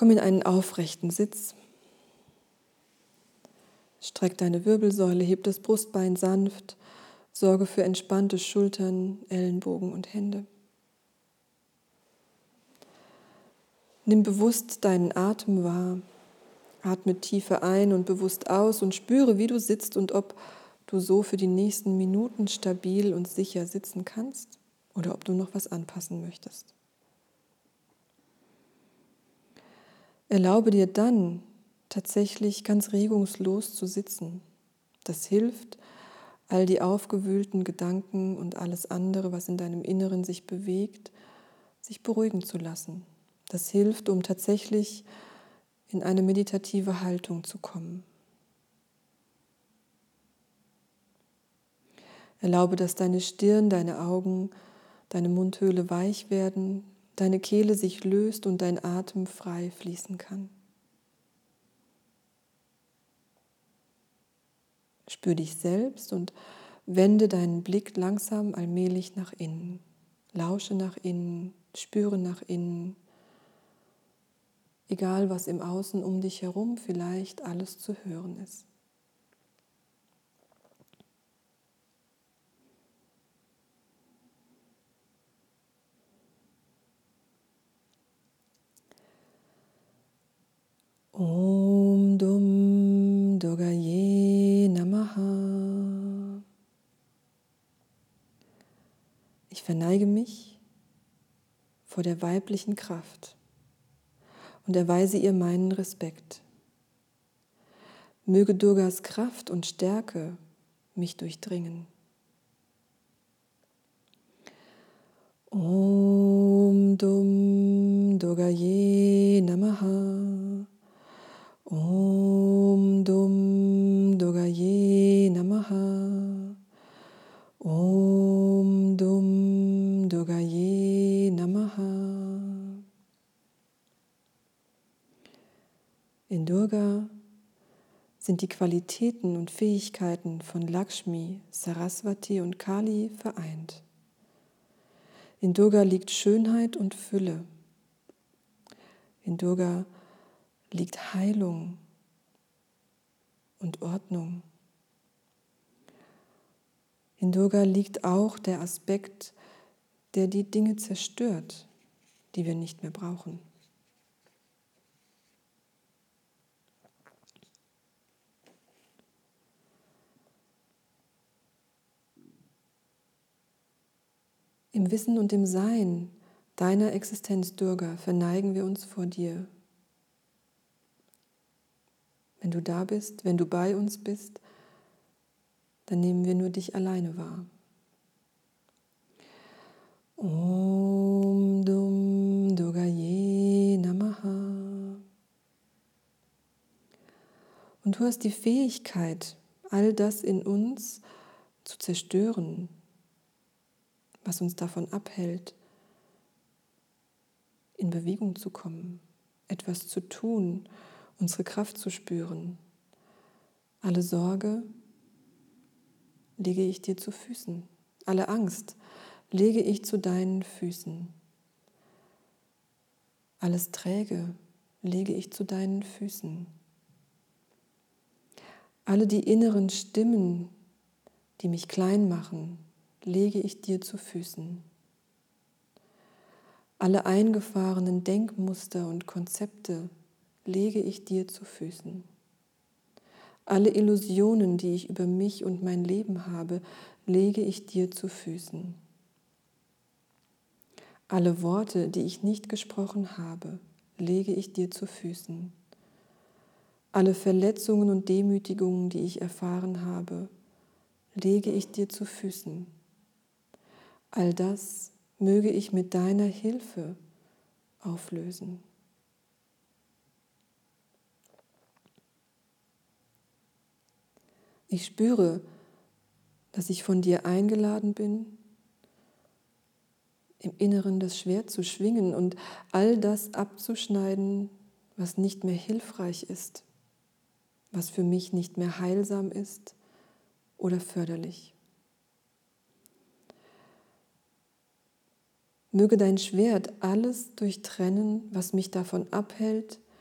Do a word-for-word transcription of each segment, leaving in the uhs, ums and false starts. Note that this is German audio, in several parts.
Komm in einen aufrechten Sitz. Streck deine Wirbelsäule, heb das Brustbein sanft, sorge für entspannte Schultern, Ellenbogen und Hände. Nimm bewusst deinen Atem wahr. Atme tiefer ein und bewusst aus und spüre, wie du sitzt und ob du so für die nächsten Minuten stabil und sicher sitzen kannst oder ob du noch was anpassen möchtest. Erlaube dir dann, tatsächlich ganz regungslos zu sitzen. Das hilft, all die aufgewühlten Gedanken und alles andere, was in deinem Inneren sich bewegt, sich beruhigen zu lassen. Das hilft, um tatsächlich in eine meditative Haltung zu kommen. Erlaube, dass deine Stirn, deine Augen, deine Mundhöhle weich werden, deine Kehle sich löst und dein Atem frei fließen kann. Spür dich selbst und wende deinen Blick langsam allmählich nach innen. Lausche nach innen, spüre nach innen. Egal, was im Außen um dich herum vielleicht alles zu hören ist. Om Dum Dogaye Namaha. Ich verneige mich vor der weiblichen Kraft und erweise ihr meinen Respekt. Möge Durgas Kraft und Stärke mich durchdringen. Om Dum Dogaye Namaha. Om Dum Dogaye Namaha. Om Dum Dogaye Namaha. In Durga sind die Qualitäten und Fähigkeiten von Lakshmi, Saraswati und Kali vereint. In Durga liegt Schönheit und Fülle. In Durga liegt Heilung und Ordnung. In Durga liegt auch der Aspekt, der die Dinge zerstört, die wir nicht mehr brauchen. Im Wissen und im Sein deiner Existenz, Durga, verneigen wir uns vor dir. Wenn du da bist, wenn du bei uns bist, dann nehmen wir nur dich alleine wahr. Om Dum Dogaye Namaha. Und du hast die Fähigkeit, all das in uns zu zerstören, was uns davon abhält, in Bewegung zu kommen, etwas zu tun, unsere Kraft zu spüren. Alle Sorge lege ich dir zu Füßen. Alle Angst lege ich zu deinen Füßen. Alles Träge lege ich zu deinen Füßen. Alle die inneren Stimmen, die mich klein machen, lege ich dir zu Füßen. Alle eingefahrenen Denkmuster und Konzepte lege ich dir zu Füßen. Alle Illusionen, die ich über mich und mein Leben habe, lege ich dir zu Füßen. Alle Worte, die ich nicht gesprochen habe, lege ich dir zu Füßen. Alle Verletzungen und Demütigungen, die ich erfahren habe, lege ich dir zu Füßen. All das möge ich mit deiner Hilfe auflösen. Ich spüre, dass ich von dir eingeladen bin, im Inneren das Schwert zu schwingen und all das abzuschneiden, was nicht mehr hilfreich ist, was für mich nicht mehr heilsam ist oder förderlich. Möge dein Schwert alles durchtrennen, was mich davon abhält,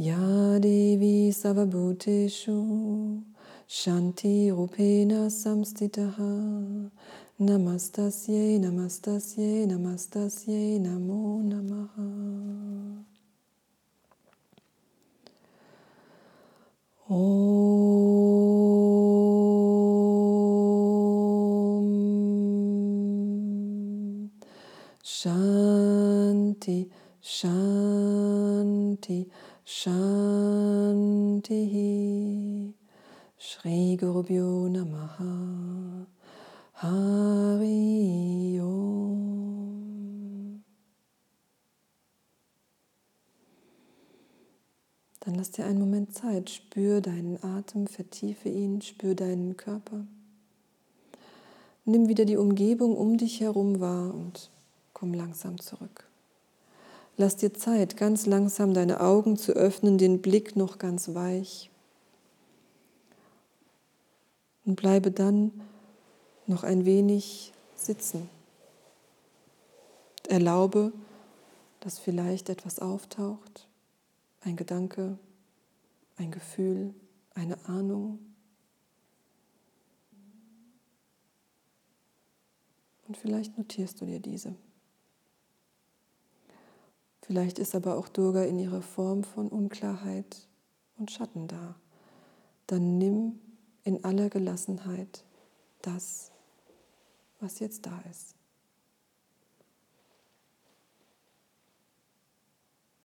Ya Devi Sarvabhuteshu Shanti Rupena Samstitaha Namastasye Namastasye Namastasye Namo Namaha. Om Shanti Shanti Shanti Shri Gurubhyo Namaha Hari Om. Dann lass dir einen Moment Zeit, spür deinen Atem, vertiefe ihn, spür deinen Körper. Nimm wieder die Umgebung um dich herum wahr und komm langsam zurück. Lass dir Zeit, ganz langsam deine Augen zu öffnen, den Blick noch ganz weich. Und bleibe dann noch ein wenig sitzen. Erlaube, dass vielleicht etwas auftaucht, ein Gedanke, ein Gefühl, eine Ahnung. Und vielleicht notierst du dir diese. Vielleicht ist aber auch Durga in ihrer Form von Unklarheit und Schatten da. Dann nimm in aller Gelassenheit das, was jetzt da ist.